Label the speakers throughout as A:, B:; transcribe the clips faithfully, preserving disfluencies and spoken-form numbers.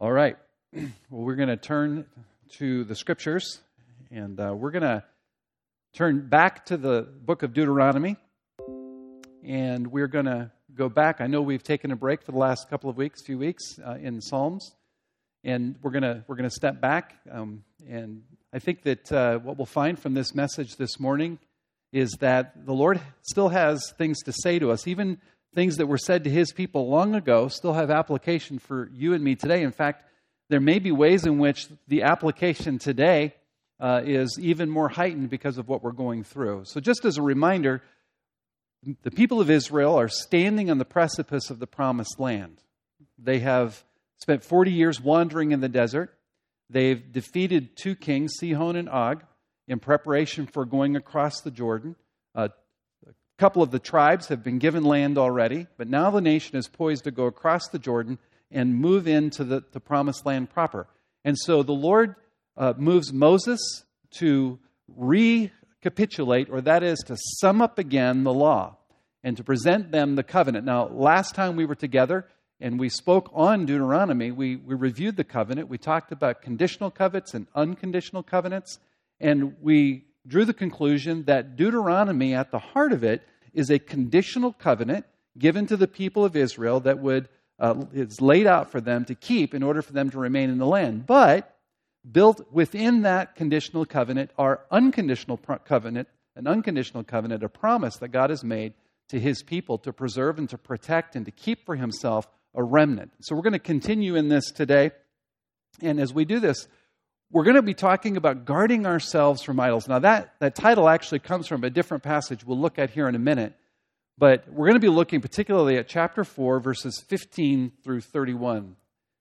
A: All right. Well, we're going to turn to the Scriptures, and uh, we're going to turn back to the book of Deuteronomy, and we're going to go back. I know we've taken a break for the last couple of weeks, few weeks uh, in Psalms, and we're going to we're going to step back. Um, and I think that uh, what we'll find from this message this morning is that the Lord still has things to say to us, even things that were said to His people long ago still have application for you and me today. In fact, there may be ways in which the application today uh, is even more heightened because of what we're going through. So just as a reminder, the people of Israel are standing on the precipice of the promised land. They have spent forty years wandering in the desert. They've defeated two kings, Sihon and Og, in preparation for going across the Jordan. Uh, A couple of the tribes have been given land already, but now the nation is poised to go across the Jordan and move into the, the promised land proper. And so the Lord uh, moves Moses to recapitulate, or that is to sum up again the law and to present them the covenant. Now, last time we were together and we spoke on Deuteronomy, we, we reviewed the covenant. We talked about conditional covenants and unconditional covenants, and we drew the conclusion that Deuteronomy, at the heart of it, is a conditional covenant given to the people of Israel that would uh, is laid out for them to keep in order for them to remain in the land. But built within that conditional covenant are unconditional pro- covenant, an unconditional covenant, a promise that God has made to His people to preserve and to protect and to keep for Himself a remnant. So we're going to continue in this today. And as we do this, we're going to be talking about guarding ourselves from idols. Now, that, that title actually comes from a different passage we'll look at here in a minute. But we're going to be looking particularly at chapter four, verses fifteen through thirty-one.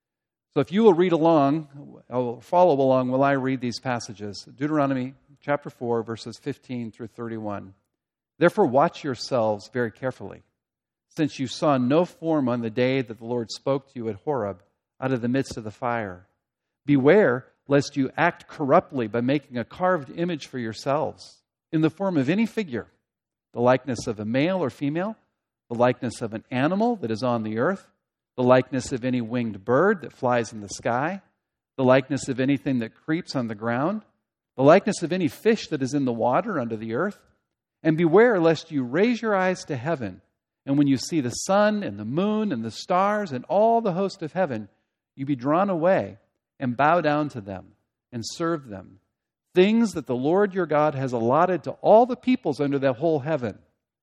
A: So if you will read along, I'll follow along while I read these passages. Deuteronomy chapter four, verses fifteen through thirty-one. Therefore, watch yourselves very carefully, since you saw no form on the day that the Lord spoke to you at Horeb out of the midst of the fire. Beware lest you act corruptly by making a carved image for yourselves in the form of any figure, the likeness of a male or female, the likeness of an animal that is on the earth, the likeness of any winged bird that flies in the sky, the likeness of anything that creeps on the ground, the likeness of any fish that is in the water under the earth. And beware lest you raise your eyes to heaven, and when you see the sun and the moon and the stars and all the host of heaven, you be drawn away and bow down to them and serve them, things that the Lord your God has allotted to all the peoples under the whole heaven.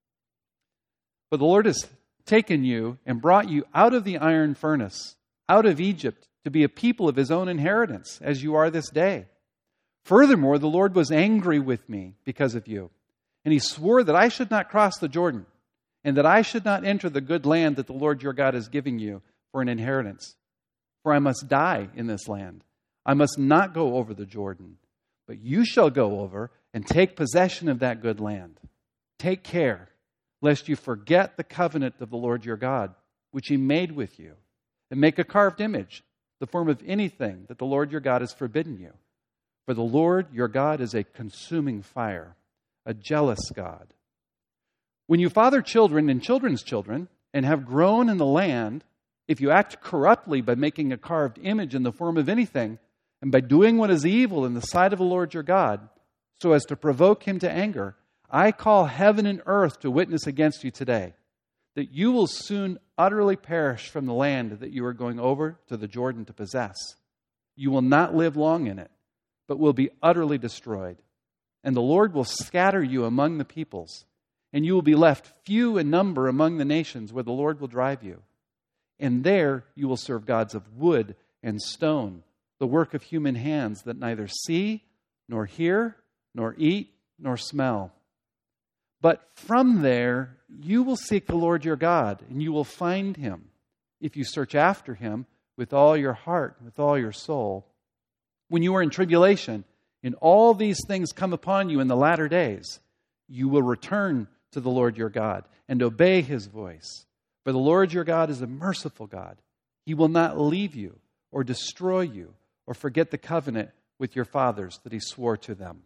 A: For the Lord has taken you and brought you out of the iron furnace, out of Egypt, to be a people of His own inheritance, as you are this day. Furthermore, the Lord was angry with me because of you, and He swore that I should not cross the Jordan, and that I should not enter the good land that the Lord your God is giving you for an inheritance. For I must die in this land. I must not go over the Jordan, but you shall go over and take possession of that good land. Take care, lest you forget the covenant of the Lord your God, which He made with you, and make a carved image, the form of anything that the Lord your God has forbidden you. For the Lord your God is a consuming fire, a jealous God. When you father children and children's children, and have grown in the land, if you act corruptly by making a carved image in the form of anything, and by doing what is evil in the sight of the Lord your God, so as to provoke Him to anger, I call heaven and earth to witness against you today, that you will soon utterly perish from the land that you are going over to the Jordan to possess. You will not live long in it, but will be utterly destroyed. And the Lord will scatter you among the peoples, and you will be left few in number among the nations where the Lord will drive you. And there you will serve gods of wood and stone, the work of human hands that neither see, nor hear, nor eat, nor smell. But from there you will seek the Lord your God, and you will find Him, if you search after Him with all your heart, with all your soul. When you are in tribulation, and all these things come upon you in the latter days, you will return to the Lord your God and obey His voice. For the Lord your God is a merciful God. He will not leave you or destroy you or forget the covenant with your fathers that He swore to them.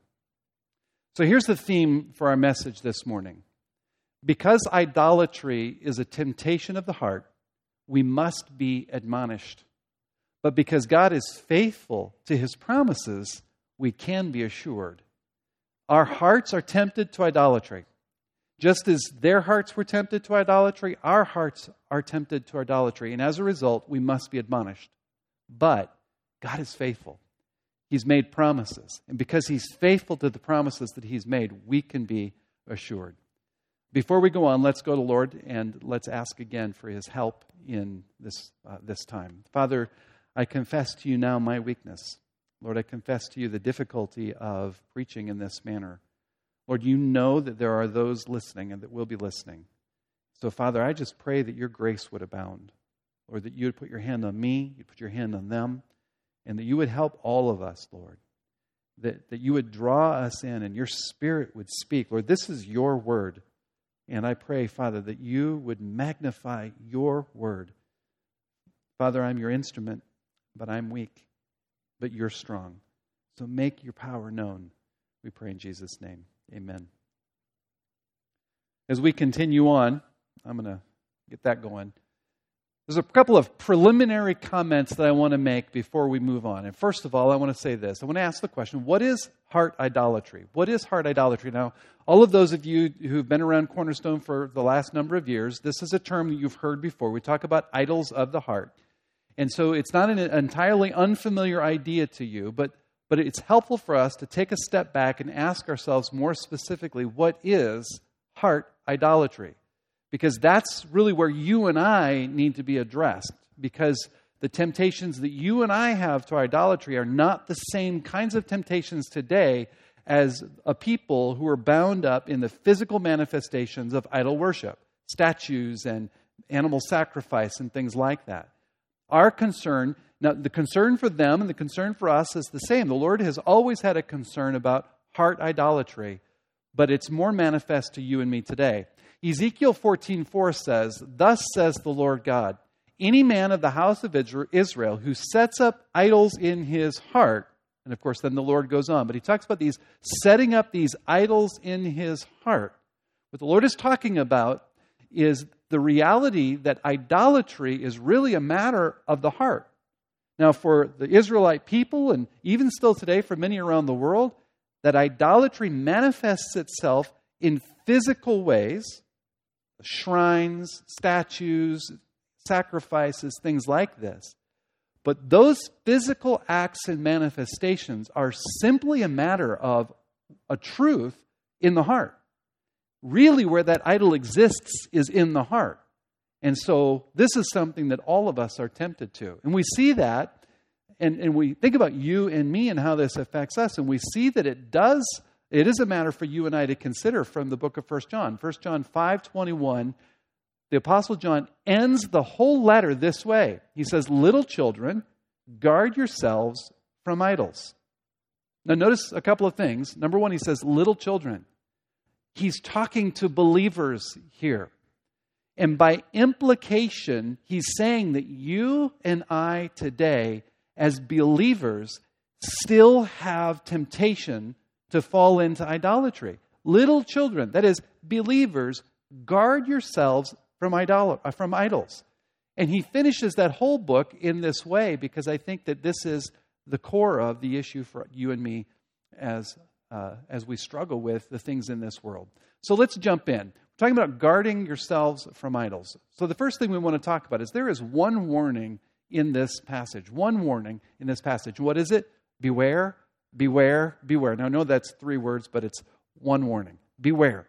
A: So here's the theme for our message this morning. Because idolatry is a temptation of the heart, we must be admonished. But because God is faithful to His promises, we can be assured. Our hearts are tempted to idolatry. Just as their hearts were tempted to idolatry, our hearts are tempted to idolatry. And as a result, we must be admonished. But God is faithful. He's made promises. And because He's faithful to the promises that He's made, we can be assured. Before we go on, let's go to the Lord and let's ask again for His help in this, uh, this time. Father, I confess to You now my weakness. Lord, I confess to You the difficulty of preaching in this manner. Lord, You know that there are those listening and that will be listening. So, Father, I just pray that Your grace would abound. Lord, that You would put Your hand on me, You'd put Your hand on them, and that You would help all of us, Lord. That, that You would draw us in and Your Spirit would speak. Lord, this is Your word. And I pray, Father, that You would magnify Your word. Father, I'm Your instrument, but I'm weak. But You're strong. So make Your power known. We pray in Jesus' name. Amen. As we continue on, I'm going to get that going. There's a couple of preliminary comments that I want to make before we move on. And first of all, I want to say this. I want to ask the question, what is heart idolatry? What is heart idolatry? Now, all of those of you who've been around Cornerstone for the last number of years, this is a term that you've heard before. We talk about idols of the heart. And so it's not an entirely unfamiliar idea to you, but But it's helpful for us to take a step back and ask ourselves more specifically, what is heart idolatry? Because that's really where you and I need to be addressed. Because the temptations that you and I have to idolatry are not the same kinds of temptations today as a people who are bound up in the physical manifestations of idol worship, statues and animal sacrifice and things like that. Our concern, now the concern for them and the concern for us is the same. The Lord has always had a concern about heart idolatry, but it's more manifest to you and me today. Ezekiel fourteen four says, "Thus says the Lord God, any man of the house of Israel who sets up idols in his heart," and of course then the Lord goes on, but he talks about these setting up these idols in his heart. What the Lord is talking about is the reality that idolatry is really a matter of the heart. Now, for the Israelite people, and even still today for many around the world, that idolatry manifests itself in physical ways, shrines, statues, sacrifices, things like this. But those physical acts and manifestations are simply a matter of a truth in the heart. Really, where that idol exists is in the heart. And so this is something that all of us are tempted to. And we see that, and, and we think about you and me and how this affects us, and we see that it does, it is a matter for you and I to consider from the book of First John. First John five twenty-one, the Apostle John ends the whole letter this way. He says, "Little children, guard yourselves from idols." Now notice a couple of things. Number one, he says, little children. He's talking to believers here. And by implication, he's saying that you and I today, as believers, still have temptation to fall into idolatry. Little children, that is, believers, guard yourselves from, idol- from idols. And he finishes that whole book in this way because I think that this is the core of the issue for you and me as Uh, as we struggle with the things in this world. So let's jump in. We're talking about guarding yourselves from idols. So the first thing we want to talk about is there is one warning in this passage. One warning in this passage. What is it? Beware, beware, beware. Now I know that's three words, but it's one warning. Beware.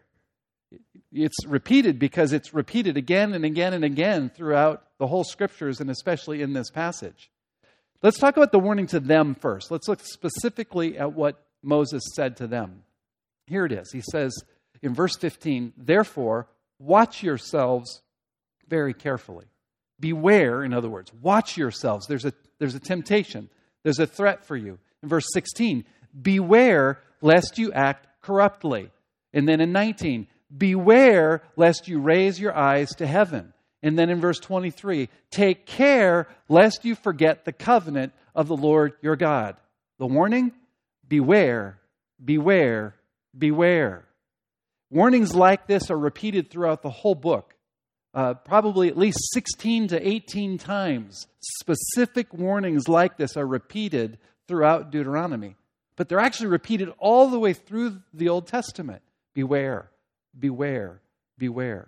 A: It's repeated because it's repeated again and again and again throughout the whole scriptures and especially in this passage. Let's talk about the warning to them first. Let's look specifically at what Moses said to them. Here it is. He says in verse fifteen, "Therefore, watch yourselves very carefully." Beware, in other words, watch yourselves. There's a, there's a temptation. There's a threat for you. In verse sixteen, "Beware lest you act corruptly." And then in nineteen, "Beware lest you raise your eyes to heaven." And then in verse twenty-three, "Take care lest you forget the covenant of the Lord your God." The warning? Beware, beware, beware. Warnings like this are repeated throughout the whole book uh, probably at least sixteen to eighteen times, specific warnings like this are repeated throughout Deuteronomy. But they're actually repeated all the way through the Old Testament. Beware, beware, beware.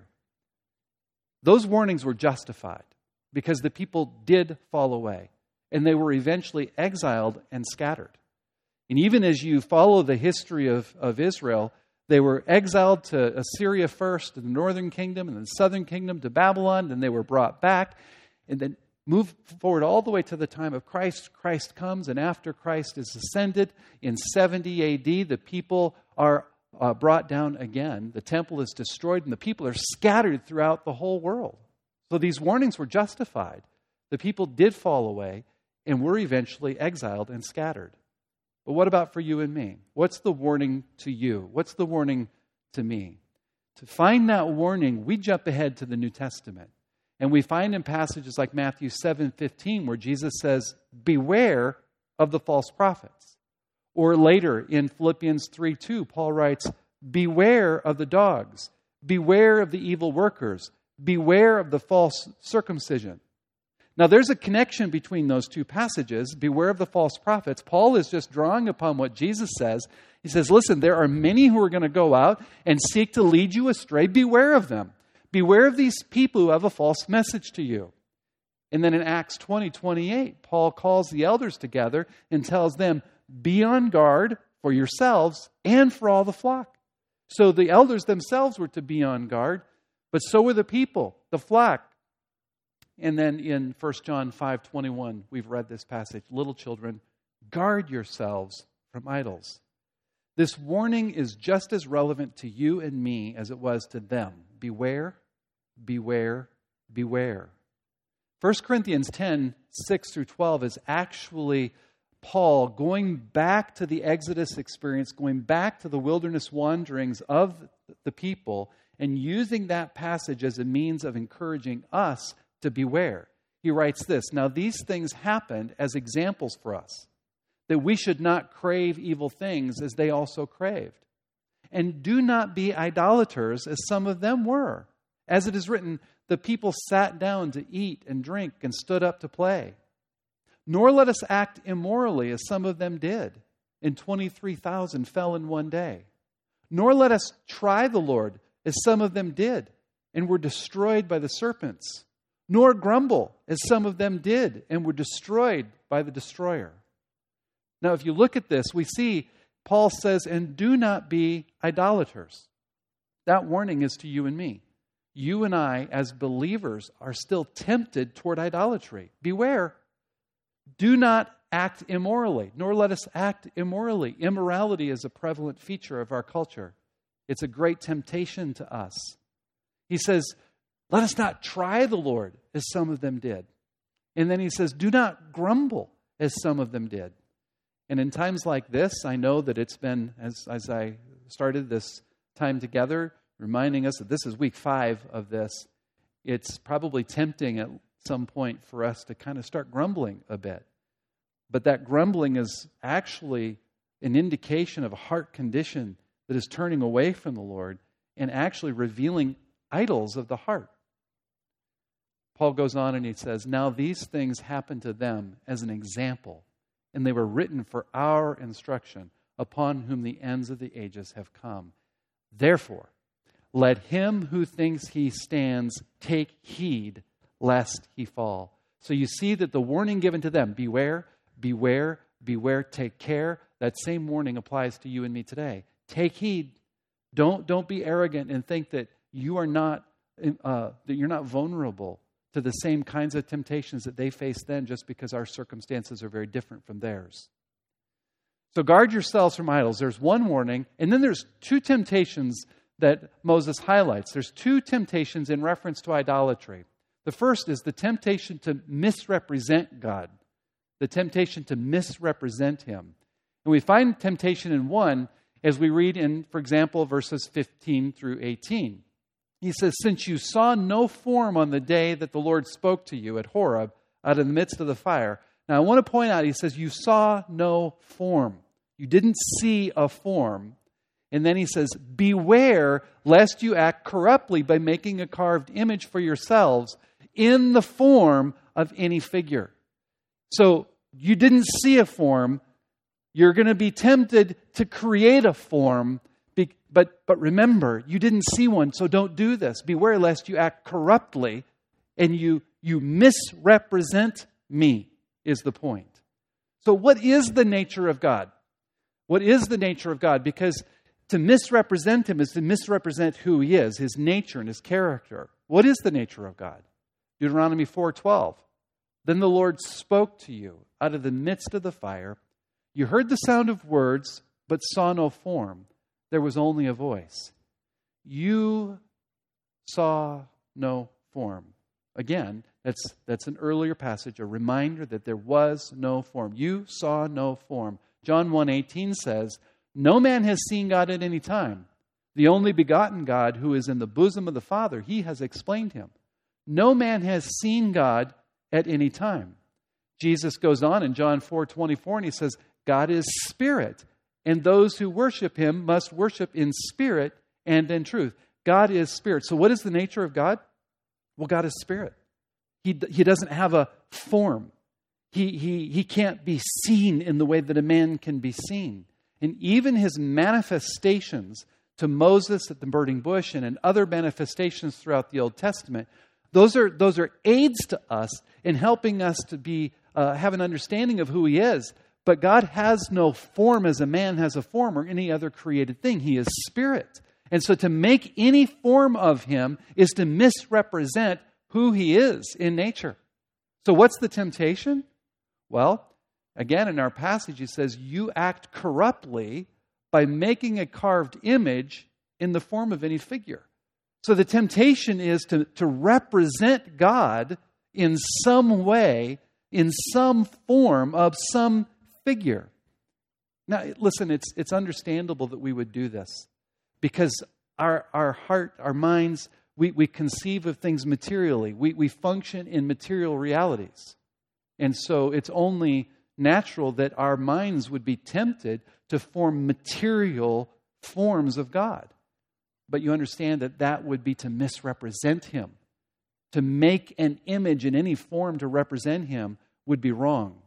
A: Those warnings were justified because the people did fall away, and they were eventually exiled and scattered. And even as you follow the history of, of Israel, they were exiled to Assyria first, to the northern kingdom, and then the southern kingdom to Babylon, then they were brought back, and then move forward all the way to the time of Christ. Christ comes, and after Christ is ascended in seventy A D, the people are uh, brought down again. The temple is destroyed, and the people are scattered throughout the whole world. So these warnings were justified. The people did fall away, and were eventually exiled and scattered. But what about for you and me? What's the warning to you? What's the warning to me? To find that warning, we jump ahead to the New Testament. And we find in passages like Matthew seven fifteen where Jesus says, beware of the false prophets. Or later in Philippians three two, Paul writes, beware of the dogs, beware of the evil workers, beware of the false circumcision. Now there's a connection between those two passages, beware of the false prophets. Paul is just drawing upon what Jesus says. He says, listen, there are many who are going to go out and seek to lead you astray. Beware of them. Beware of these people who have a false message to you. And then in Acts twenty twenty-eight, Paul calls the elders together and tells them, be on guard for yourselves and for all the flock. So the elders themselves were to be on guard, but so were the people, the flock. And then in First John five twenty-one, we've read this passage, little children, guard yourselves from idols. This warning is just as relevant to you and me as it was to them. Beware, beware, beware. First Corinthians ten, six through twelve is actually Paul going back to the Exodus experience, going back to the wilderness wanderings of the people, and using that passage as a means of encouraging us to beware. He writes this, now these things happened as examples for us, that we should not crave evil things as they also craved. And do not be idolaters as some of them were. As it is written, the people sat down to eat and drink and stood up to play. Nor let us act immorally as some of them did, and twenty-three thousand fell in one day. Nor let us try the Lord as some of them did, and were destroyed by the serpents. Nor grumble as some of them did, and were destroyed by the destroyer. Now, if you look at this, we see Paul says, and do not be idolaters. That warning is to you and me. You and I, as believers, are still tempted toward idolatry. Beware. Do not act immorally, nor let us act immorally. Immorality is a prevalent feature of our culture. It's a great temptation to us. He says, let us not try the Lord as some of them did. And then he says, do not grumble as some of them did. And in times like this, I know that it's been, as, as I started this time together, reminding us that this is week five of this, it's probably tempting at some point for us to kind of start grumbling a bit. But that grumbling is actually an indication of a heart condition that is turning away from the Lord and actually revealing idols of the heart. Paul goes on and he says, now these things happened to them as an example, and they were written for our instruction, upon whom the ends of the ages have come. Therefore, let him who thinks he stands take heed lest he fall. So you see that the warning given to them, beware, beware, beware, take care, that same warning applies to you and me today. Take heed. Don't, don't be arrogant and think that you are not uh, that you're not vulnerable to the same kinds of temptations that they faced then, just because our circumstances are very different from theirs. So guard yourselves from idols. There's one warning, and then there's two temptations that Moses highlights. There's two temptations in reference to idolatry. The first is the temptation to misrepresent God, the temptation to misrepresent Him. And we find temptation in one as we read in, for example, verses fifteen through eighteen. He says, since you saw no form on the day that the Lord spoke to you at Horeb out of the midst of the fire. Now I want to point out, he says, you saw no form. You didn't see a form. And then he says, beware lest you act corruptly by making a carved image for yourselves in the form of any figure. So you didn't see a form. You're going to be tempted to create a form. But, but remember, you didn't see one, so don't do this. Beware lest you act corruptly and you, you misrepresent me, is the point. So what is the nature of God? What is the nature of God? Because to misrepresent Him is to misrepresent who He is, His nature and His character. What is the nature of God? Deuteronomy four twelve. Then the Lord spoke to you out of the midst of the fire. You heard the sound of words, but saw no form. There was only a voice. You saw no form. Again, that's, that's an earlier passage, a reminder that there was no form. You saw no form. John one eighteen says, no man has seen God at any time. The only begotten God who is in the bosom of the Father, He has explained Him. No man has seen God at any time. Jesus goes on in John four twenty-four and He says, God is spirit, and those who worship Him must worship in spirit and in truth. God is spirit. So what is the nature of God? Well, God is spirit. He, he doesn't have a form. He, he, he can't be seen in the way that a man can be seen. And even His manifestations to Moses at the burning bush and in other manifestations throughout the Old Testament, those are, those are aids to us in helping us to be uh, have an understanding of who He is. But God has no form as a man has a form or any other created thing. He is spirit. And so to make any form of Him is to misrepresent who He is in nature. So what's the temptation? Well, again, in our passage, it says, you act corruptly by making a carved image in the form of any figure. So the temptation is to, to represent God in some way, in some form of some figure. Now, listen, it's it's understandable that we would do this because our our heart, our minds, we, we conceive of things materially. We, we function in material realities. And so it's only natural that our minds would be tempted to form material forms of God. But you understand that that would be to misrepresent Him. To make an image in any form to represent Him would be wrong.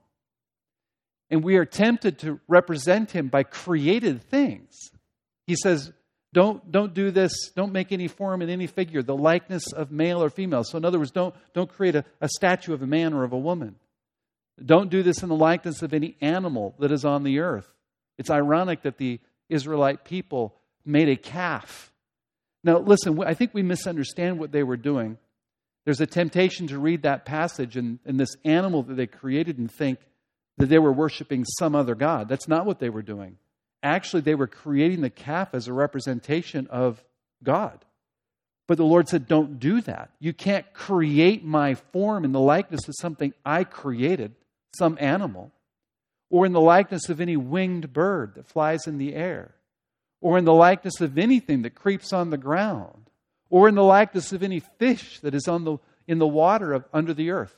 A: And we are tempted to represent Him by created things. He says, don't, don't do this, don't make any form in any figure, the likeness of male or female. So in other words, don't, don't create a, a statue of a man or of a woman. Don't do this in the likeness of any animal that is on the earth. It's ironic that the Israelite people made a calf. Now listen, I think we misunderstand what they were doing. There's a temptation to read that passage and, and this animal that they created and think that they were worshiping some other god. That's not what they were doing. Actually, they were creating the calf as a representation of God. But the Lord said, don't do that. You can't create my form in the likeness of something I created, some animal, or in the likeness of any winged bird that flies in the air, or in the likeness of anything that creeps on the ground, or in the likeness of any fish that is on the in the water of, under the earth.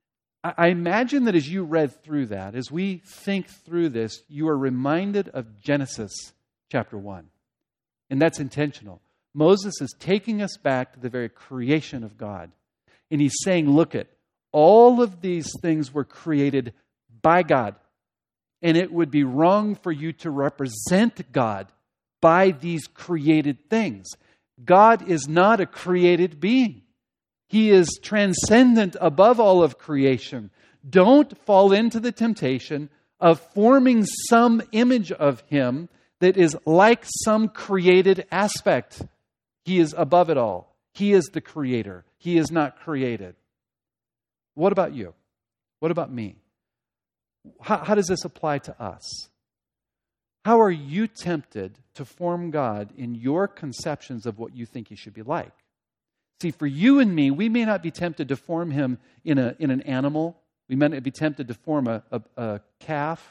A: I imagine that as you read through that, as we think through this, you are reminded of Genesis chapter one. And that's intentional. Moses is taking us back to the very creation of God. And he's saying, look at, all of these things were created by God. And it would be wrong for you to represent God by these created things. God is not a created being. He is transcendent above all of creation. Don't fall into the temptation of forming some image of Him that is like some created aspect. He is above it all. He is the creator. He is not created. What about you? What about me? How, how does this apply to us? How are you tempted to form God in your conceptions of what you think He should be like? See, for you and me, we may not be tempted to form Him in a in an animal. We may not be tempted to form a, a, a calf.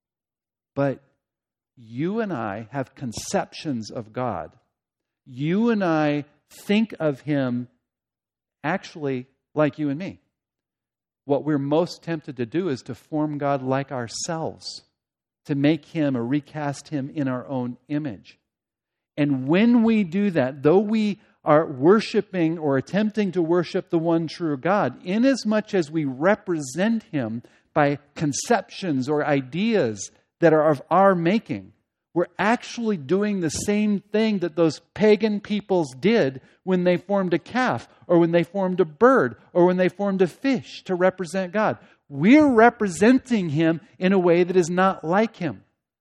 A: But you and I have conceptions of God. You and I think of Him actually like you and me. What we're most tempted to do is to form God like ourselves, to make Him or recast Him in our own image. And when we do that, though we are worshiping or attempting to worship the one true God, inasmuch as we represent Him by conceptions or ideas that are of our making, we're actually doing the same thing that those pagan peoples did when they formed a calf, or when they formed a bird, or when they formed a fish to represent God. We're representing Him in a way that is not like Him.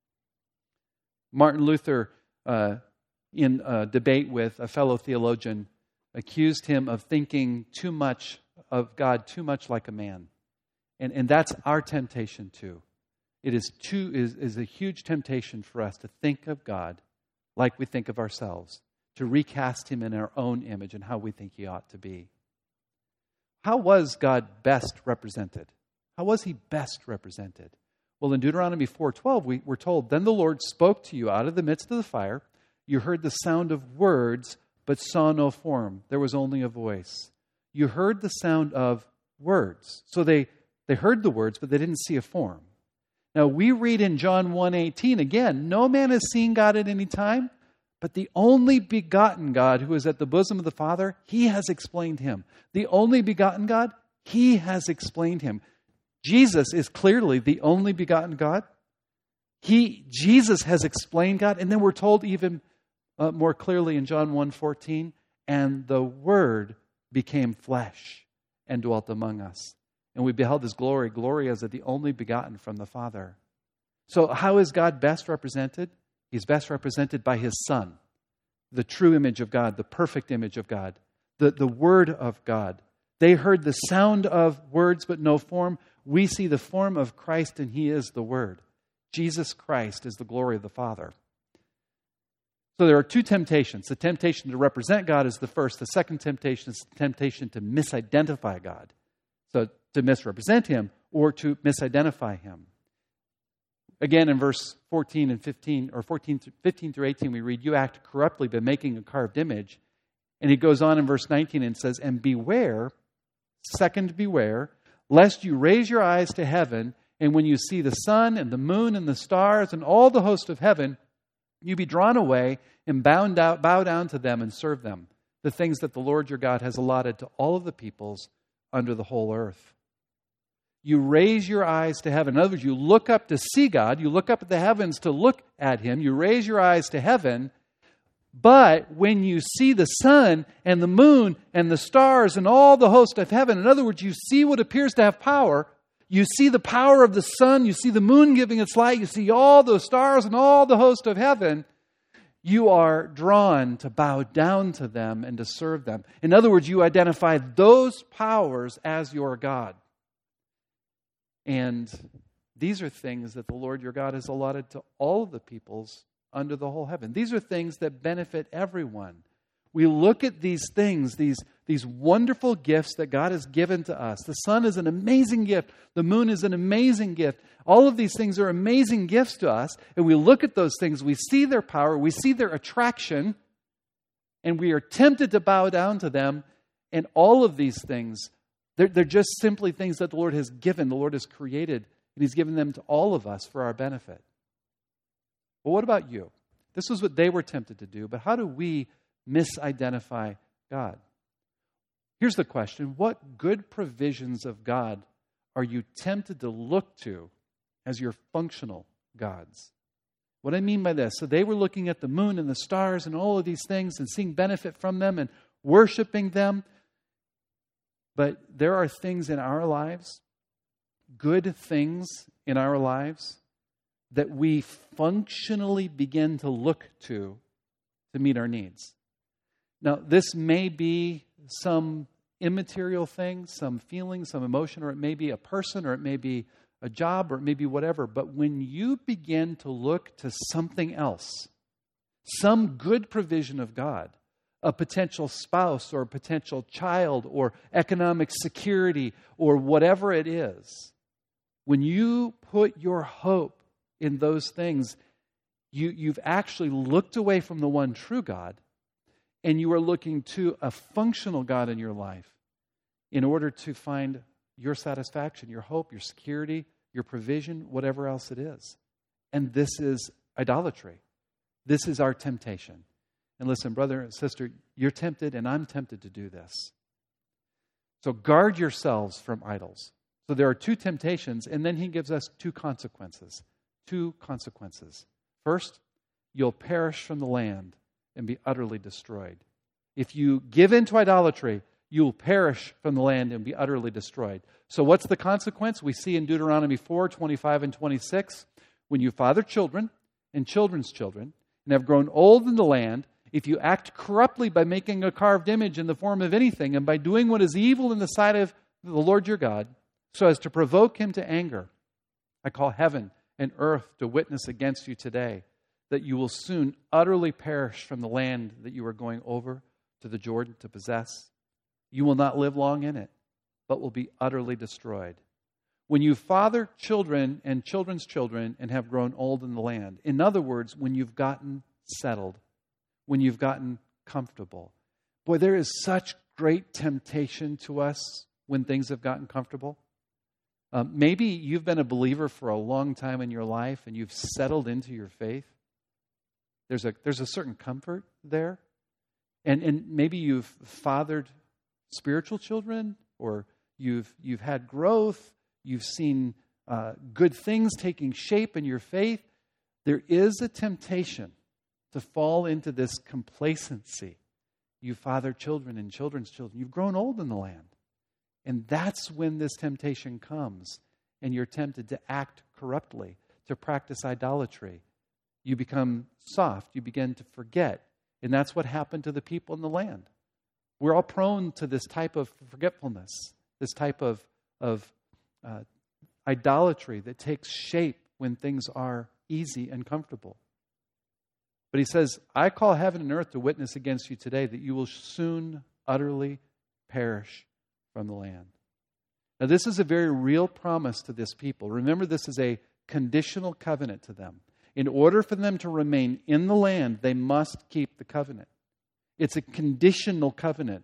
A: Martin Luther, uh, in a debate with a fellow theologian, accused him of thinking too much of God, too much like a man. And, and that's our temptation too. It is, too, is, is a huge temptation for us to think of God like we think of ourselves, to recast Him in our own image and how we think He ought to be. How was God best represented? How was He best represented? Well, in Deuteronomy four twelve, we, we're told, "Then the Lord spoke to you out of the midst of the fire. You heard the sound of words, but saw no form. There was only a voice." You heard the sound of words. So they, they heard the words, but they didn't see a form. Now, we read in John one eighteen, again, "No man has seen God at any time, but the only begotten God who is at the bosom of the Father, He has explained Him." The only begotten God, He has explained Him. Jesus is clearly the only begotten God. He, Jesus has explained God. And then we're told even uh, more clearly in John one fourteen, "And the Word became flesh and dwelt among us. And we beheld His glory, glory as of the only begotten from the Father." So how is God best represented? He's best represented by His Son, the true image of God, the perfect image of God, the, the Word of God. They heard the sound of words but no form. We see the form of Christ, and He is the Word. Jesus Christ is the glory of the Father. So there are two temptations. The temptation to represent God is the first. The second temptation is the temptation to misidentify God. So to misrepresent Him or to misidentify Him. Again, in verse fourteen and fifteen, or fourteen, fifteen through eighteen, we read, "You act corruptly by making a carved image." And he goes on in verse nineteen and says, "And beware," second beware, "lest you raise your eyes to heaven, and when you see the sun and the moon and the stars and all the host of heaven, you be drawn away and bound out, bow down to them and serve them, the things that the Lord your God has allotted to all of the peoples under the whole earth." You raise your eyes to heaven. In other words, you look up to see God. You look up at the heavens to look at Him. You raise your eyes to heaven. But when you see the sun and the moon and the stars and all the host of heaven, in other words, you see what appears to have power. You see the power of the sun. You see the moon giving its light. You see all the stars and all the host of heaven. You are drawn to bow down to them and to serve them. In other words, you identify those powers as your God. And these are things that the Lord your God has allotted to all of the peoples under the whole heaven. These are things that benefit everyone. We look at these things, these, these wonderful gifts that God has given to us. The sun is an amazing gift. The moon is an amazing gift. All of these things are amazing gifts to us. And we look at those things, we see their power, we see their attraction, and we are tempted to bow down to them. And all of these things, they're, they're just simply things that the Lord has given, the Lord has created, and He's given them to all of us for our benefit. Well, what about you? This is what they were tempted to do, but how do we misidentify God? Here's the question. What good provisions of God are you tempted to look to as your functional gods? What I mean by this, so they were looking at the moon and the stars and all of these things and seeing benefit from them and worshiping them. But there are things in our lives, good things in our lives, that we functionally begin to look to to meet our needs. Now, this may be some immaterial thing, some feeling, some emotion, or it may be a person, or it may be a job, or it may be whatever. But when you begin to look to something else, some good provision of God, a potential spouse or a potential child or economic security or whatever it is, when you put your hope in those things, you, you've actually looked away from the one true God, and you are looking to a functional God in your life in order to find your satisfaction, your hope, your security, your provision, whatever else it is. And this is idolatry. This is our temptation. And listen, brother and sister, you're tempted and I'm tempted to do this. So guard yourselves from idols. So there are two temptations, and then he gives us two consequences. Two consequences. First, you'll perish from the land and be utterly destroyed. If you give in to idolatry, you will perish from the land and be utterly destroyed. So what's the consequence? We see in Deuteronomy four, twenty-five and twenty-six, when you father children and children's children and have grown old in the land, if you act corruptly by making a carved image in the form of anything and by doing what is evil in the sight of the Lord your God, so as to provoke him to anger, I call heaven and earth to witness against you today that you will soon utterly perish from the land that you are going over to the Jordan to possess. You will not live long in it, but will be utterly destroyed. When you father children and children's children and have grown old in the land, in other words, when you've gotten settled, when you've gotten comfortable. Boy, there is such great temptation to us when things have gotten comfortable. Um, maybe you've been a believer for a long time in your life and you've settled into your faith. There's a there's a certain comfort there. And and maybe you've fathered spiritual children, or you've you've had growth, you've seen uh, good things taking shape in your faith. There is a temptation to fall into this complacency. You father children and children's children. You've grown old in the land. And that's when this temptation comes, and you're tempted to act corruptly, to practice idolatry. You become soft. You begin to forget. And that's what happened to the people in the land. We're all prone to this type of forgetfulness, this type of, of uh, idolatry that takes shape when things are easy and comfortable. But he says, I call heaven and earth to witness against you today that you will soon utterly perish from the land. Now, this is a very real promise to this people. Remember, this is a conditional covenant to them. In order for them to remain in the land, they must keep the covenant. It's a conditional covenant.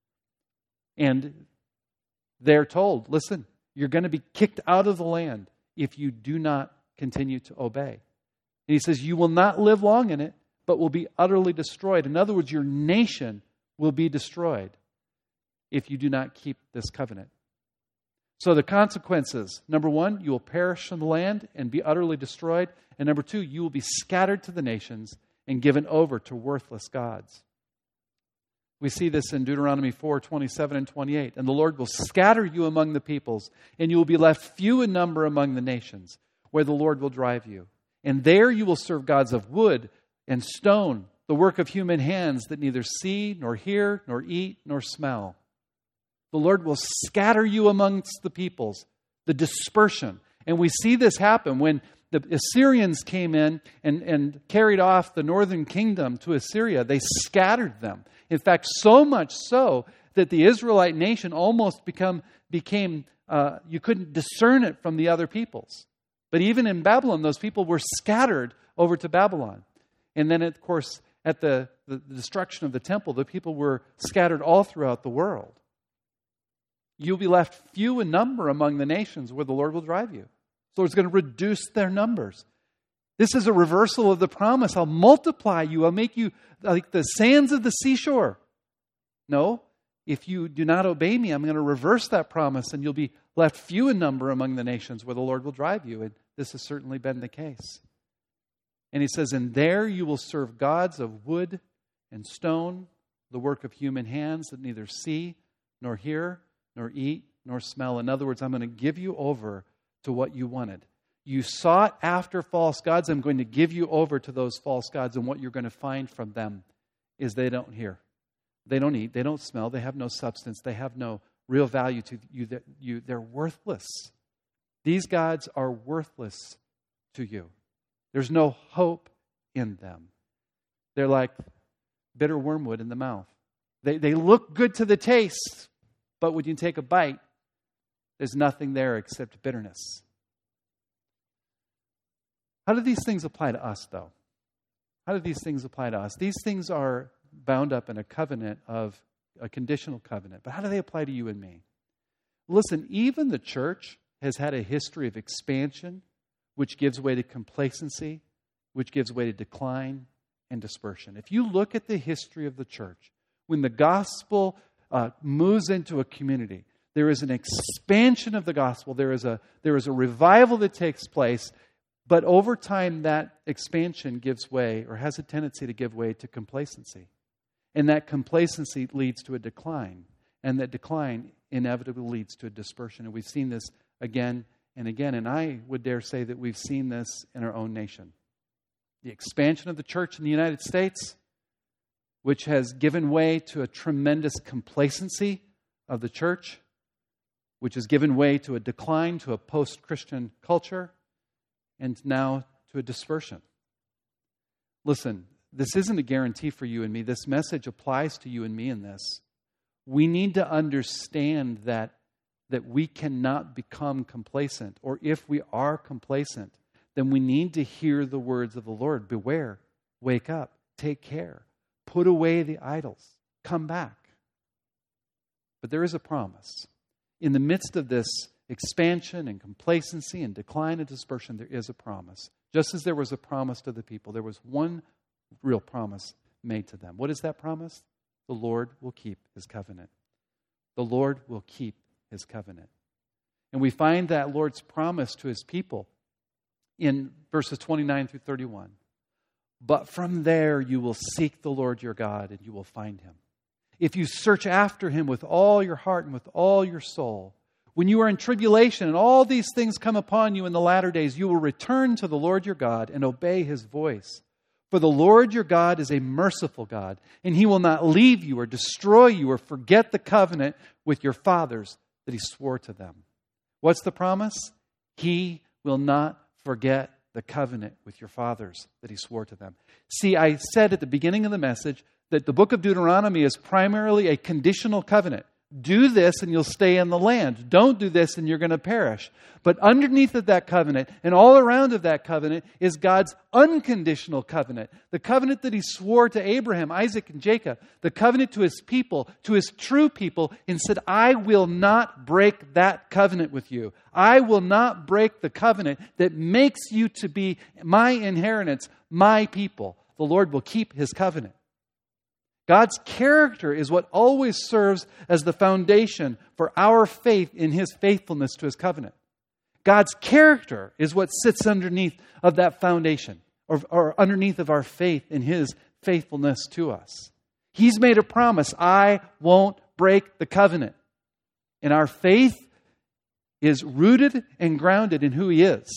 A: And they're told, listen, you're going to be kicked out of the land if you do not continue to obey. And he says, you will not live long in it, but will be utterly destroyed. In other words, your nation will be destroyed if you do not keep this covenant. So the consequences, number one, you will perish from the land and be utterly destroyed. And number two, you will be scattered to the nations and given over to worthless gods. We see this in Deuteronomy four, twenty-seven and twenty-eight. And the Lord will scatter you among the peoples, and you will be left few in number among the nations, where the Lord will drive you. And there you will serve gods of wood and stone, the work of human hands that neither see, nor hear, nor eat, nor smell. The Lord will scatter you amongst the peoples, the dispersion. And we see this happen when the Assyrians came in and, and carried off the northern kingdom to Assyria. They scattered them. In fact, so much so that the Israelite nation almost become, became, uh, you couldn't discern it from the other peoples. But even in Babylon, those people were scattered over to Babylon. And then, of course, at the, the destruction of the temple, the people were scattered all throughout the world. You'll be left few in number among the nations where the Lord will drive you. So it's going to reduce their numbers. This is a reversal of the promise. I'll multiply you. I'll make you like the sands of the seashore. No, if you do not obey me, I'm going to reverse that promise, and you'll be left few in number among the nations where the Lord will drive you. And this has certainly been the case. And he says, and there you will serve gods of wood and stone, the work of human hands that neither see, nor hear, nor eat, nor smell. In other words, I'm going to give you over to what you wanted. You sought after false gods. I'm going to give you over to those false gods. And what you're going to find from them is they don't hear. They don't eat. They don't smell. They have no substance. They have no real value to you. you they're worthless. These gods are worthless to you. There's no hope in them. They're like bitter wormwood in the mouth. They, they look good to the taste, but when you take a bite, there's nothing there except bitterness. How do these things apply to us, though? How do these things apply to us? These things are bound up in a covenant of a conditional covenant. But how do they apply to you and me? Listen, even the church has had a history of expansion, which gives way to complacency, which gives way to decline, and dispersion. If you look at the history of the church, when the gospel uh, moves into a community, there is an expansion of the gospel. There is a there is a revival that takes place, but over time that expansion gives way, or has a tendency to give way, to complacency. And that complacency leads to a decline. And that decline inevitably leads to a dispersion. And we've seen this again and again. And I would dare say that we've seen this in our own nation. The expansion of the church in the United States, which has given way to a tremendous complacency of the church, which has given way to a decline, to a post-Christian culture, and now to a dispersion. Listen, this isn't a guarantee for you and me. This message applies to you and me in this. We need to understand that, that we cannot become complacent. Or if we are complacent, then we need to hear the words of the Lord. Beware, wake up, take care, put away the idols, come back. But there is a promise. In the midst of this expansion and complacency and decline and dispersion, there is a promise. Just as there was a promise to the people, there was one real promise made to them. What is that promise? The Lord will keep His covenant. The Lord will keep His covenant. And we find that Lord's promise to His people in verses twenty-nine through thirty-one. But from there you will seek the Lord your God, and you will find Him. If you search after Him with all your heart and with all your soul, when you are in tribulation and all these things come upon you in the latter days, you will return to the Lord your God and obey His voice. For the Lord your God is a merciful God, and He will not leave you or destroy you or forget the covenant with your fathers that He swore to them. What's the promise? He will not forget the covenant with your fathers that He swore to them. See, I said at the beginning of the message that the book of Deuteronomy is primarily a conditional covenant. Do this and you'll stay in the land. Don't do this and you're going to perish. But underneath of that covenant and all around of that covenant is God's unconditional covenant. The covenant that He swore to Abraham, Isaac, and Jacob. The covenant to His people, to His true people, and said, I will not break that covenant with you. I will not break the covenant that makes you to be my inheritance, my people. The Lord will keep His covenant. God's character is what always serves as the foundation for our faith in His faithfulness to His covenant. God's character is what sits underneath of that foundation, or, or underneath of our faith in His faithfulness to us. He's made a promise, I won't break the covenant. And our faith is rooted and grounded in who He is.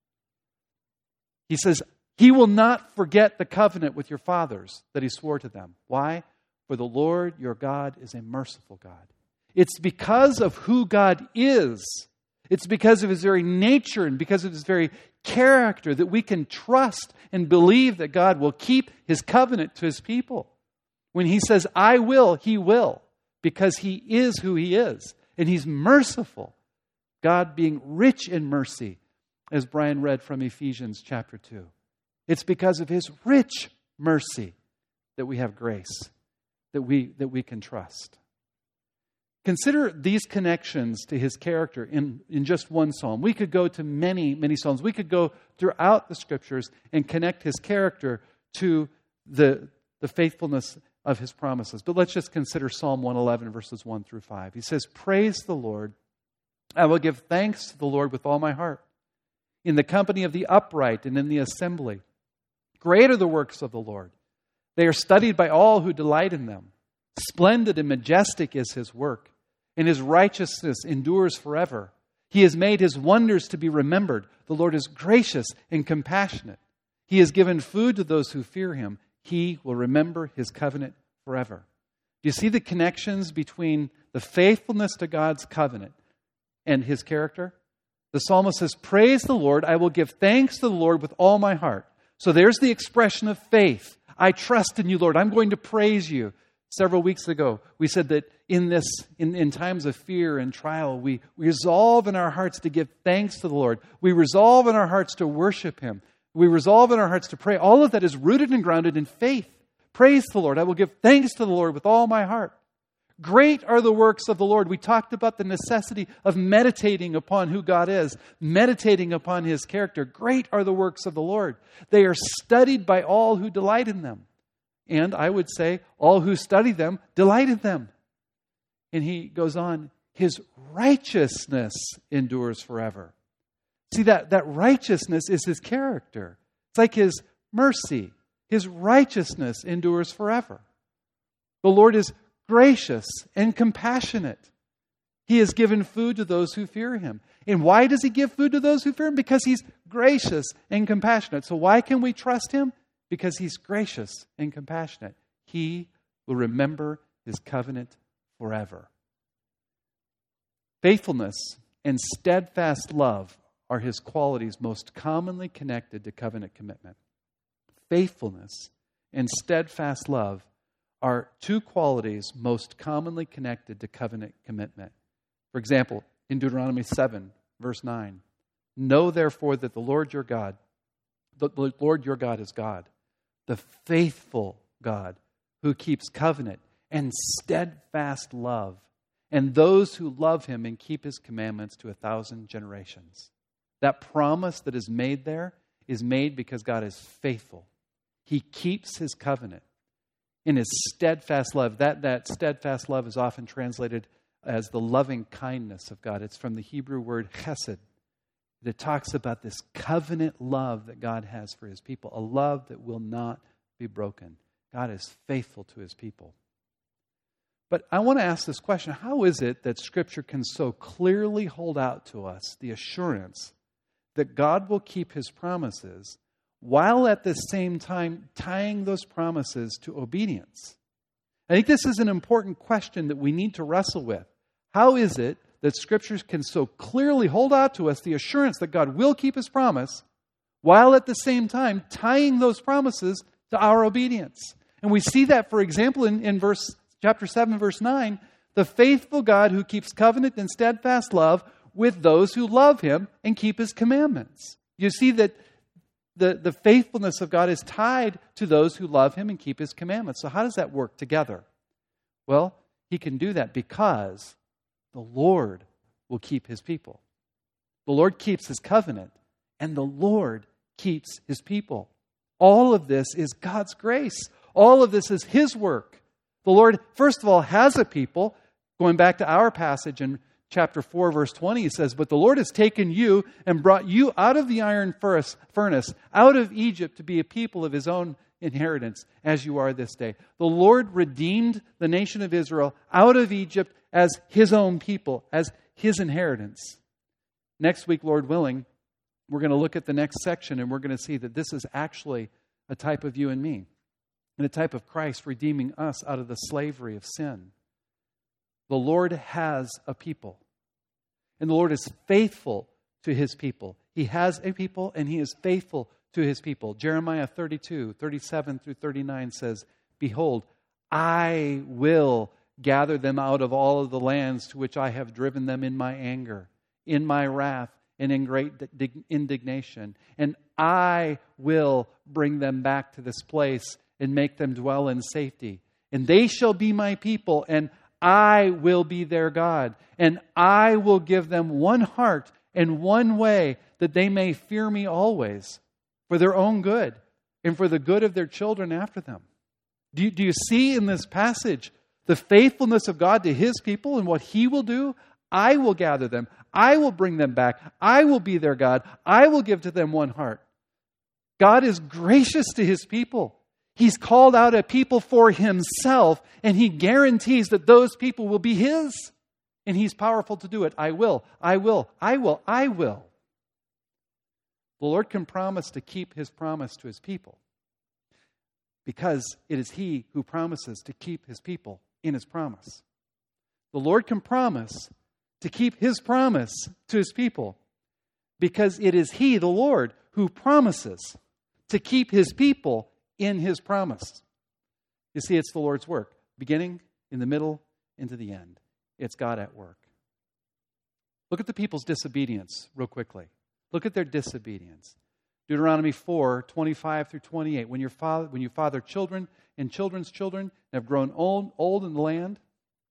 A: He says, He will not forget the covenant with your fathers that He swore to them. Why? For the Lord your God is a merciful God. It's because of who God is. It's because of His very nature and because of His very character that we can trust and believe that God will keep His covenant to His people. When He says, I will, He will, because He is who He is. And He's merciful. God being rich in mercy, as Brian read from Ephesians chapter two. It's because of His rich mercy that we have grace, that we, that we can trust. Consider these connections to His character in, in just one psalm. We could go to many, many psalms. We could go throughout the Scriptures and connect His character to the, the faithfulness of His promises. But let's just consider Psalm one eleven, verses one through five. He says, Praise the Lord. I will give thanks to the Lord with all my heart, in the company of the upright and in the assembly. Great are the works of the Lord. They are studied by all who delight in them. Splendid and majestic is His work, and His righteousness endures forever. He has made His wonders to be remembered. The Lord is gracious and compassionate. He has given food to those who fear Him. He will remember His covenant forever. Do you see the connections between the faithfulness to God's covenant and His character? The psalmist says, Praise the Lord. I will give thanks to the Lord with all my heart. So there's the expression of faith. I trust in you, Lord. I'm going to praise you. Several weeks ago, we said that in this, in, in times of fear and trial, we, we resolve in our hearts to give thanks to the Lord. We resolve in our hearts to worship Him. We resolve in our hearts to pray. All of that is rooted and grounded in faith. Praise the Lord. I will give thanks to the Lord with all my heart. Great are the works of the Lord. We talked about the necessity of meditating upon who God is, meditating upon His character. Great are the works of the Lord. They are studied by all who delight in them. And I would say, all who study them delight in them. And he goes on, His righteousness endures forever. See, that, that righteousness is His character. It's like His mercy. His righteousness endures forever. The Lord is gracious and compassionate. He has given food to those who fear Him. And why does He give food to those who fear Him? Because He's gracious and compassionate. So why can we trust Him? Because He's gracious and compassionate. He will remember His covenant forever. Faithfulness and steadfast love are His qualities most commonly connected to covenant commitment. Faithfulness and steadfast love are two qualities most commonly connected to covenant commitment. For example, in Deuteronomy seven, verse nine, know therefore that the Lord your God, the Lord your God is God, the faithful God who keeps covenant and steadfast love, and those who love Him and keep His commandments to a thousand generations. That promise that is made there is made because God is faithful. He keeps His covenant. In His steadfast love. That, that steadfast love is often translated as the loving kindness of God. It's from the Hebrew word chesed. It talks about this covenant love that God has for His people, a love that will not be broken. God is faithful to His people. But I want to ask this question. How is it that Scripture can so clearly hold out to us the assurance that God will keep His promises while at the same time tying those promises to obedience? I think this is an important question that we need to wrestle with. How is it that Scriptures can so clearly hold out to us the assurance that God will keep His promise while at the same time tying those promises to our obedience? And we see that, for example, in, in verse chapter seven, verse nine, the faithful God who keeps covenant and steadfast love with those who love Him and keep His commandments. You see that The, the faithfulness of God is tied to those who love Him and keep His commandments. So how does that work together? Well, He can do that because the Lord will keep His people. The Lord keeps His covenant, and the Lord keeps His people. All of this is God's grace. All of this is His work. The Lord, first of all, has a people. Going back to our passage in chapter four, verse twenty, He says, but the Lord has taken you and brought you out of the iron furnace, out of Egypt, to be a people of His own inheritance, as you are this day. The Lord redeemed the nation of Israel out of Egypt as His own people, as His inheritance. Next week, Lord willing, we're going to look at the next section, and we're going to see that this is actually a type of you and me, and a type of Christ redeeming us out of the slavery of sin. The Lord has a people, and the Lord is faithful to His people. He has a people, and He is faithful to His people. Jeremiah thirty-two, thirty-seven through thirty-nine says, behold, I will gather them out of all of the lands to which I have driven them in my anger, in my wrath, and in great indignation. And I will bring them back to this place and make them dwell in safety. And they shall be my people, and I will be their God. And I will give them one heart and one way, that they may fear me always, for their own good and for the good of their children after them. Do you, do you see in this passage the faithfulness of God to His people and what He will do? I will gather them. I will bring them back. I will be their God. I will give to them one heart. God is gracious to His people. He's called out a people for Himself, and He guarantees that those people will be His. And He's powerful to do it. I will, I will, I will, I will. The Lord can promise to keep His promise to His people, because it is He who promises to keep His people in His promise. The Lord can promise to keep His promise to His people, because it is He, the Lord, who promises to keep His people in His promise. You see, it's the Lord's work, beginning, in the middle, into the end. It's God at work. Look at the people's disobedience real quickly. Look at their disobedience. Deuteronomy four, twenty-five through twenty-eight. When, your father, when you father children and children's children and have grown old, old in the land,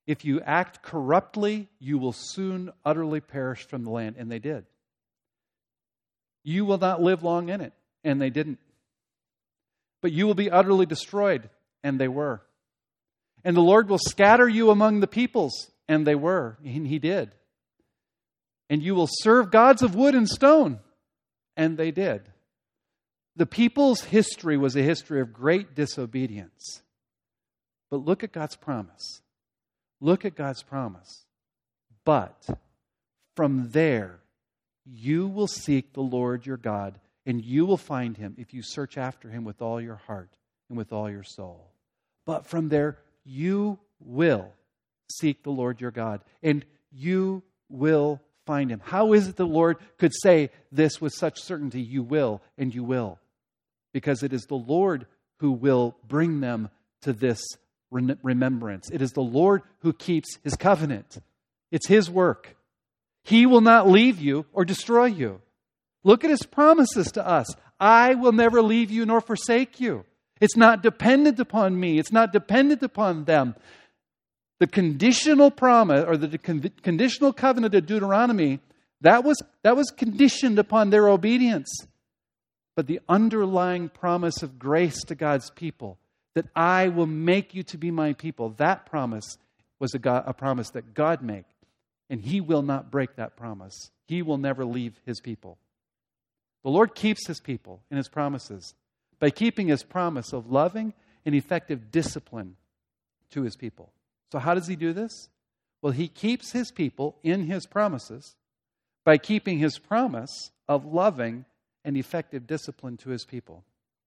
A: If you act corruptly, you will soon utterly perish from the land. And they did. You will not live long in it. And they didn't. But you will be utterly destroyed. And they were. And the Lord will scatter you among the peoples. And they were. And He did. And you will serve gods of wood and stone. And they did. The people's history was a history of great disobedience. But look at God's promise. Look at God's promise. But from there, you will seek the Lord your God, and you will find Him if you search after Him with all your heart and with all your soul. But from there, you will seek the Lord your God, and you will find Him. How is it the Lord could say this with such certainty? You will, and you will. Because it is the Lord who will bring them to this remembrance. It is the Lord who keeps His covenant. It's His work. He will not leave you or destroy you. Look at His promises to us. I will never leave you nor forsake you. It's not dependent upon me. It's not dependent upon them. The conditional promise, or the conditional covenant of Deuteronomy, that was, that was conditioned upon their obedience. But the underlying promise of grace to God's people, that I will make you to be my people, that promise was a, God, a promise that God made. And He will not break that promise. He will never leave His people. The Lord keeps His people and His promises by keeping His promise of loving and effective discipline to His people. So how does He do this? Well, He keeps His people in His promises by keeping His promise of loving and effective discipline to His people.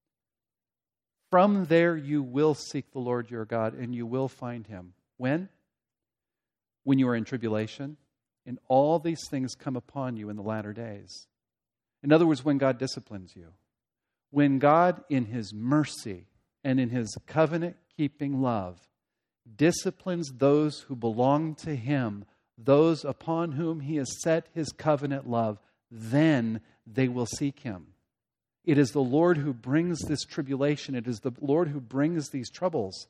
A: From there you will seek the Lord your God, and you will find Him. When? When you are in tribulation, and all these things come upon you in the latter days. In other words, when God disciplines you. When God, in His mercy and in His covenant-keeping love, disciplines those who belong to Him, those upon whom He has set His covenant love, then they will seek Him. It is the Lord who brings this tribulation. It is the Lord who brings these troubles.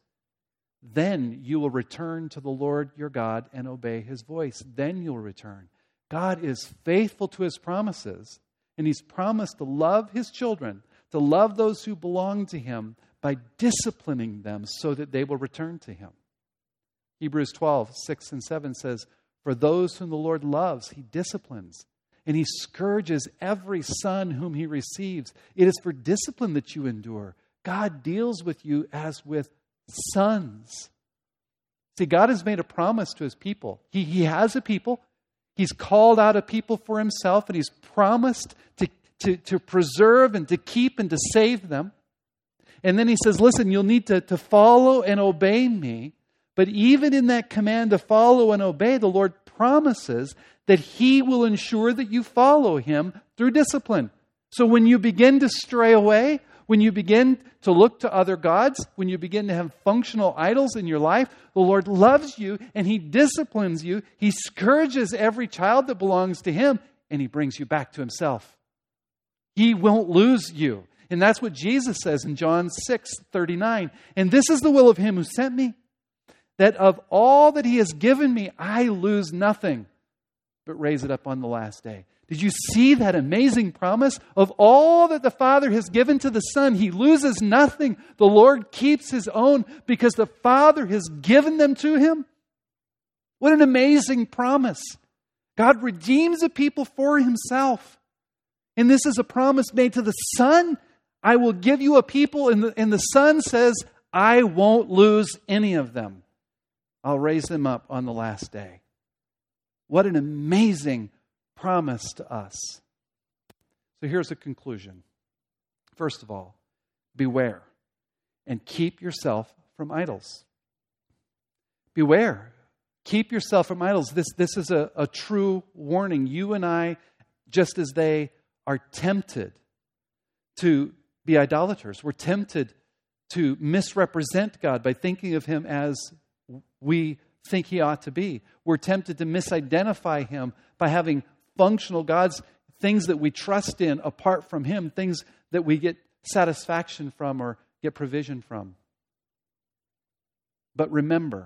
A: Then you will return to the Lord your God and obey His voice. Then you'll return. God is faithful to His promises, and He's promised to love His children, to love those who belong to Him by disciplining them so that they will return to Him. Hebrews twelve, six and seven says, for those whom the Lord loves, He disciplines, and He scourges every son whom He receives. It is for discipline that you endure. God deals with you as with sons. See, God has made a promise to His people. He, he has a people. He's called out a people for Himself, and He's promised to, to, to preserve and to keep and to save them. And then He says, listen, you'll need to, to follow and obey me. But even in that command to follow and obey, the Lord promises that He will ensure that you follow Him through discipline. So when you begin to stray away, when you begin to look to other gods, when you begin to have functional idols in your life, the Lord loves you and He disciplines you. He scourges every child that belongs to Him, and He brings you back to Himself. He won't lose you. And that's what Jesus says in John six thirty-nine. And this is the will of Him who sent me, that of all that He has given me, I lose nothing, but raise it up on the last day. Did you see that amazing promise? Of all that the Father has given to the Son, He loses nothing. The Lord keeps His own because the Father has given them to Him. What an amazing promise. God redeems a people for Himself. And this is a promise made to the Son. I will give you a people, and the, and the Son says, I won't lose any of them. I'll raise them up on the last day. What an amazing promise to us. So here's a conclusion. First of all, beware and keep yourself from idols. Beware. Keep yourself from idols. This, this is a, a true warning. You and I, just as they are tempted to be idolaters, we're tempted to misrepresent God by thinking of Him as we think He ought to be. We're tempted to misidentify Him by having functional gods, things that we trust in apart from Him, things that we get satisfaction from or get provision from. But remember,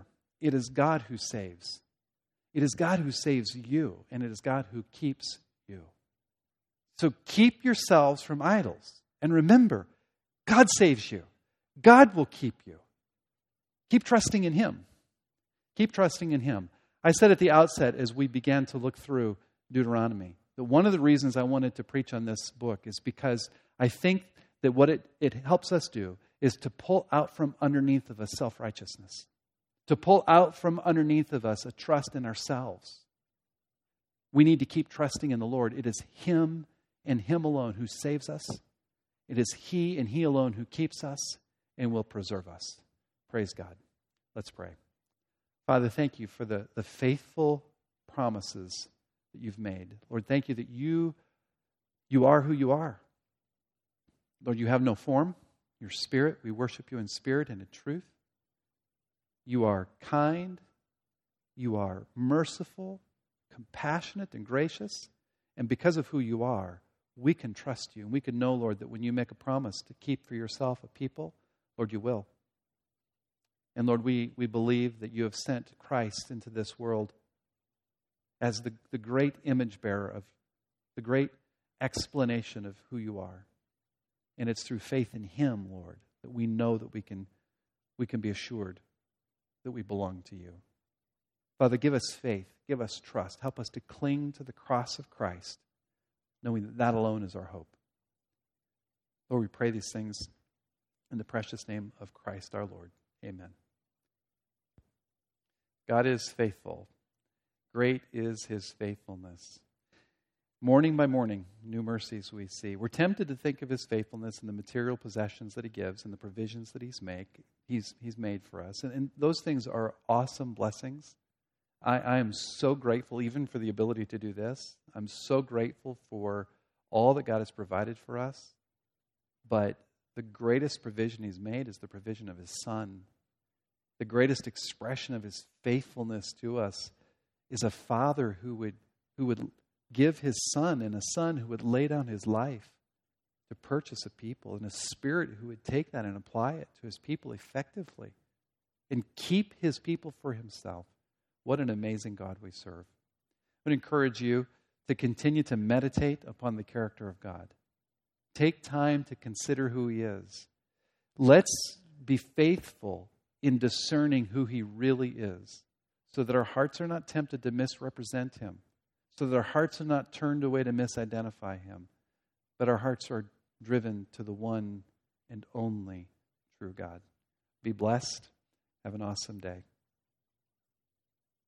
A: It is God who saves. It is God who saves you, and it is God who keeps you. So keep yourselves from idols. And remember, God saves you. God will keep you. Keep trusting in Him. Keep trusting in Him. I said at the outset as we began to look through Deuteronomy that one of the reasons I wanted to preach on this book is because I think that what it, it helps us do is to pull out from underneath of us self-righteousness, to pull out from underneath of us a trust in ourselves. We need to keep trusting in the Lord. It is Him and Him alone who saves us. It is He and He alone who keeps us and will preserve us. Praise God. Let's pray. Father, thank you for the, the faithful promises that you've made. Lord, thank you that you, you are who you are. Lord, you have no form. Your spirit, we worship you in spirit and in truth. You are kind. You are merciful, compassionate, and gracious. And because of who you are, we can trust you. And we can know, Lord, that when you make a promise to keep for yourself a people, Lord, you will. And Lord, we, we believe that you have sent Christ into this world as the, the great image bearer of the great explanation of who you are. And it's through faith in Him, Lord, that we know that we can, we can be assured that we belong to you. Father, give us faith, give us trust. Help us to cling to the cross of Christ, knowing that that alone is our hope. Lord, we pray these things in the precious name of Christ our Lord. Amen. God is faithful. Great is His faithfulness. Morning by morning, new mercies we see. We're tempted to think of His faithfulness in the material possessions that He gives and the provisions that He's make He's He's made for us. And, and those things are awesome blessings. I, I am so grateful even for the ability to do this. I'm so grateful for all that God has provided for us. But the greatest provision He's made is the provision of His Son. The greatest expression of His faithfulness to us is a Father who would who would give His Son, and a Son who would lay down His life to purchase a people, and a Spirit who would take that and apply it to His people effectively and keep His people for Himself. What an amazing God we serve. I would encourage you to continue to meditate upon the character of God. Take time to consider who He is. Let's be faithful in discerning who He really is, so that our hearts are not tempted to misrepresent Him, so that our hearts are not turned away to misidentify Him, but our hearts are driven to the one and only true God. Be blessed. Have an awesome day.